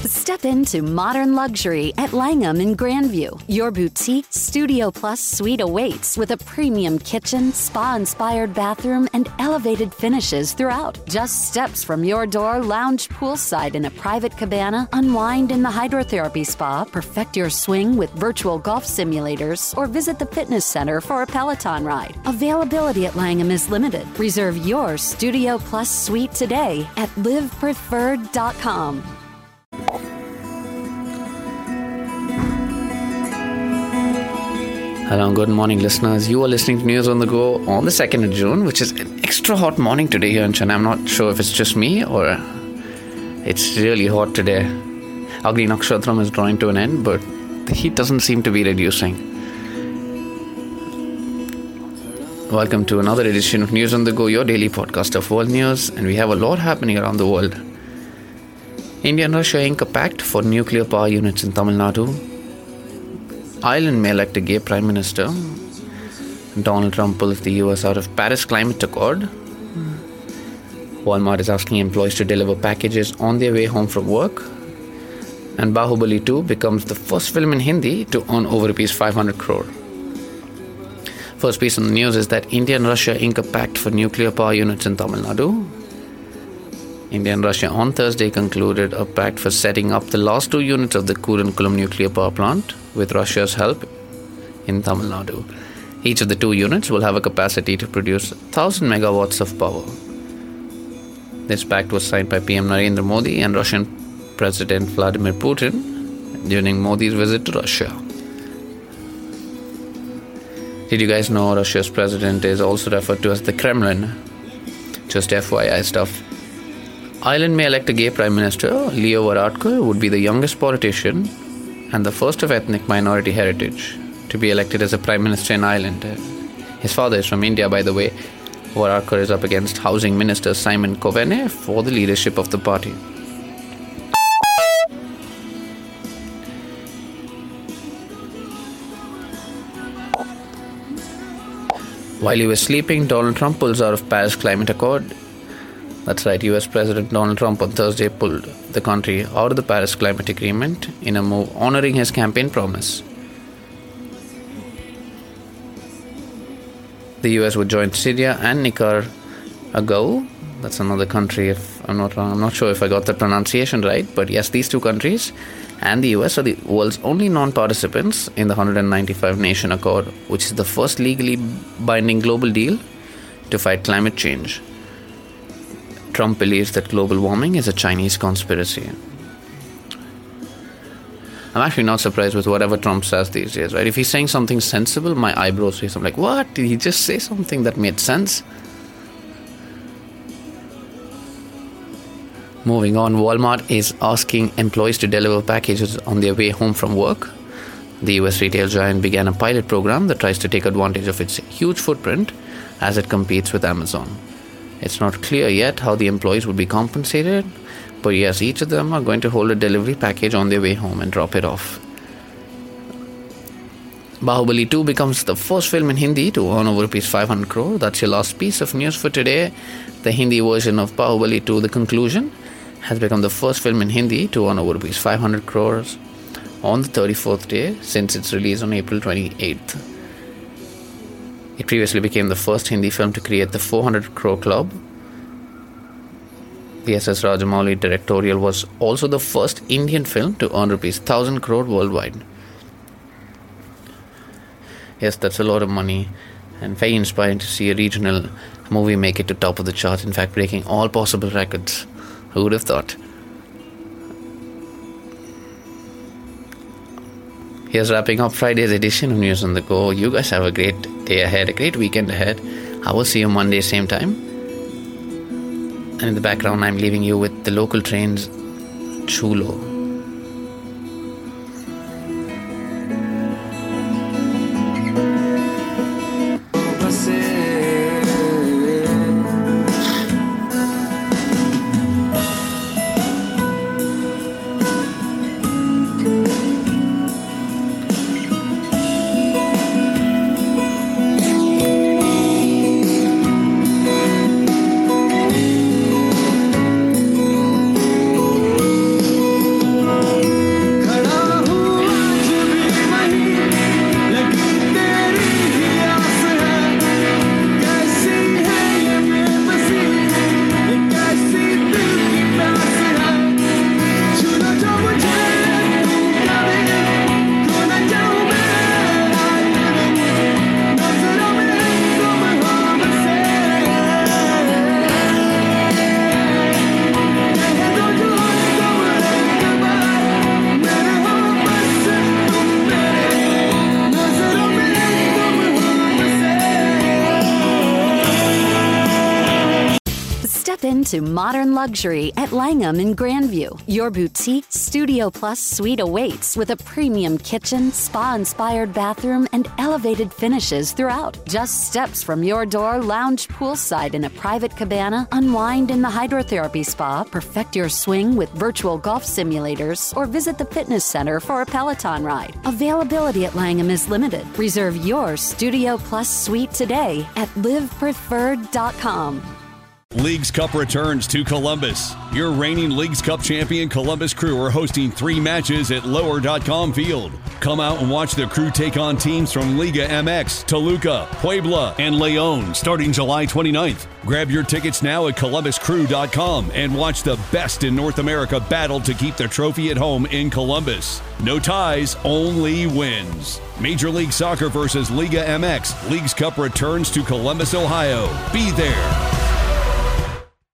Step into modern luxury at Langham in Grandview. Your boutique Studio Plus suite awaits with a premium kitchen, spa-inspired bathroom, and elevated finishes throughout. Just steps from your door, lounge poolside in a private cabana, unwind in the hydrotherapy spa, perfect your swing with virtual golf simulators, or visit the fitness center for a Peloton ride. Availability at Langham is limited. Reserve your Studio Plus suite today at livepreferred.com. Hello, good morning, listeners. You are listening to News on the Go on the 2nd of June, which is an extra hot morning today here in Chennai. I'm not sure if it's just me or it's really hot today. Agni Nakshatram is drawing to an end, but the heat doesn't seem to be reducing. Welcome to another edition of News on the Go, your daily podcast of world news, and we have a lot happening around the world. India and Russia ink a pact for nuclear power units in Tamil Nadu. Ireland may elect a gay Prime Minister. Donald Trump pulls the US out of Paris Climate Accord. Walmart is asking employees to deliver packages on their way home from work. And Bahubali 2 becomes the first film in Hindi to earn over Rs 500 crore. First piece on the news is that India and Russia ink a pact for nuclear power units in Tamil Nadu. India and Russia on Thursday concluded a pact for setting up the last 2 units of the Kudankulam nuclear power plant with Russia's help in Tamil Nadu. Each of the 2 units will have a capacity to produce 1,000 megawatts of power. This pact was signed by PM Narendra Modi and Russian President Vladimir Putin during Modi's visit to Russia. Did you guys know Russia's president is also referred to as the Kremlin? Just FYI stuff. Ireland may elect a gay Prime Minister. Leo Varadkar would be the youngest politician and the first of ethnic minority heritage to be elected as a Prime Minister in Ireland. His father is from India, by the way. Varadkar is up against Housing Minister Simon Coveney for the leadership of the party. While he was sleeping, Donald Trump pulls out of Paris Climate Accord. That's right, US President Donald Trump on Thursday pulled the country out of the Paris Climate Agreement in a move honoring his campaign promise. The US would join Syria and Nicaragua. That's another country, if I'm not sure if I got the pronunciation right, but yes, these 2 countries and the US are the world's only non-participants in the 195-nation accord, which is the first legally binding global deal to fight climate change. Trump believes that global warming is a Chinese conspiracy. I'm actually not surprised with whatever Trump says these days, right? If he's saying something sensible, my eyebrows raise. I'm like, what? Did he just say something that made sense? Moving on, Walmart is asking employees to deliver packages on their way home from work. The US retail giant began a pilot program that tries to take advantage of its huge footprint as it competes with Amazon. It's not clear yet how the employees would be compensated, but yes, each of them are going to hold a delivery package on their way home and drop it off. Bahubali 2 becomes the first film in Hindi to earn over Rs 500 crore. That's your last piece of news for today. The Hindi version of Bahubali 2, The Conclusion, has become the first film in Hindi to earn over Rs 500 crores on the 34th day since its release on April 28th. It previously became the first Hindi film to create the 400 crore club. The S.S. Rajamouli directorial was also the first Indian film to earn Rs 1,000 crore worldwide. Yes, that's a lot of money and very inspiring to see a regional movie make it to top of the charts, in fact breaking all possible records. Who would have thought? Here's wrapping up Friday's edition of News on the Go. You guys have a great day ahead, a great weekend ahead. I will see you Monday, same time. And in the background, I'm leaving you with the local trains, Chulo. into modern luxury at Langham in Grandview. Your boutique Studio Plus suite awaits with a premium kitchen, spa-inspired bathroom, and elevated finishes throughout. Just steps from your door, lounge poolside in a private cabana, unwind in the hydrotherapy spa, perfect your swing with virtual golf simulators, or visit the fitness center for a Peloton ride. Availability at Langham is limited. Reserve your Studio Plus suite today at livepreferred.com. Leagues Cup returns to Columbus. Your reigning Leagues Cup champion Columbus Crew are hosting 3 matches at Lower.com Field. Come out and watch the Crew take on teams from Liga MX, Toluca, Puebla, and León starting July 29th. Grab your tickets now at ColumbusCrew.com and watch the best in North America battle to keep the trophy at home in Columbus. No ties, only wins. Major League Soccer versus Liga MX. Leagues Cup returns to Columbus, Ohio. Be there.